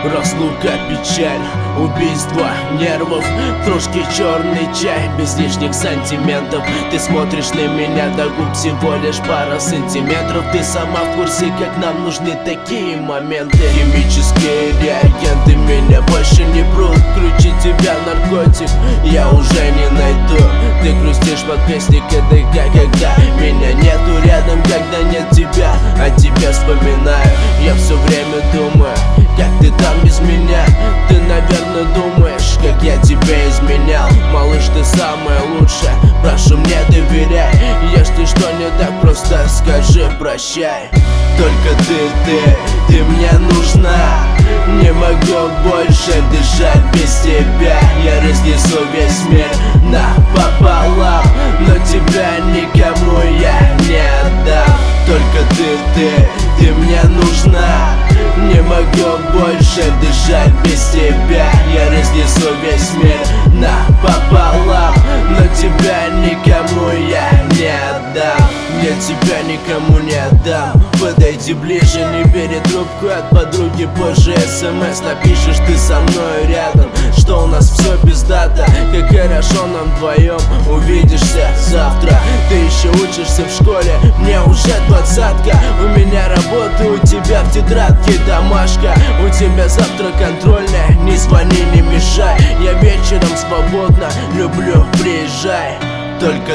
Разлука, печаль, убийство нервов, кружки, черный чай, без лишних сантиментов. Ты смотришь на меня до губ, всего лишь пара сантиметров. Ты сама в курсе, как нам нужны такие моменты. Химические реагенты меня больше не прут. Круче тебя наркотик я уже не найду. Ты грустишь под песни КДК, когда меня нету рядом, когда нет тебя, а тебя вспоминаю. Я все время думаю, как ты там без меня. Ты, наверное, думаешь, как я тебя изменял. Малыш, ты самая лучшая, прошу, мне доверяй. Если что не так, просто скажи прощай. Только ты мне нужна. Не могу больше дышать без тебя. Я разнесу весь мир напополам, но тебя никому я не отдам. Только ты мне нужна. Не могу больше дышать без тебя. Я разнесу весь мир напополам, но тебя никому я не отдам. Я тебя никому не отдам. Подойди ближе, не бери трубку от подруги, позже СМС напишешь, ты со мной рядом, что у нас все пиздато. Как хорошо нам вдвоем, увидишься завтра. Ты еще учишься в школе, мне уже 20-ка. У меня работа, у тебя в тетрадке домашка. У тебя завтра контрольная, не звони, не мешай. Я вечером свободно, люблю, приезжай. Только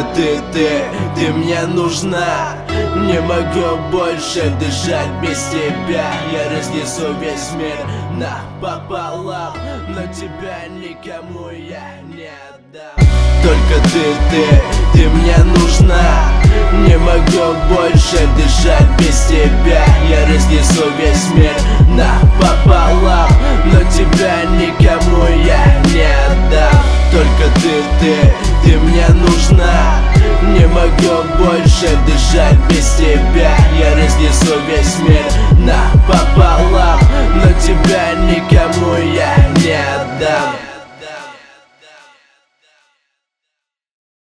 ты мне нужна. Не могу больше дышать без тебя. Я разнесу весь мир напополам, но тебя никому я не отдам. Только ты мне нужна. Не могу больше дышать без тебя. Я разнесу весь мир напополам, но тебя никому я не отдам. Только ты мне нужна. Не могу больше дышать без тебя. Я разнесу весь мир напополам, но тебя никому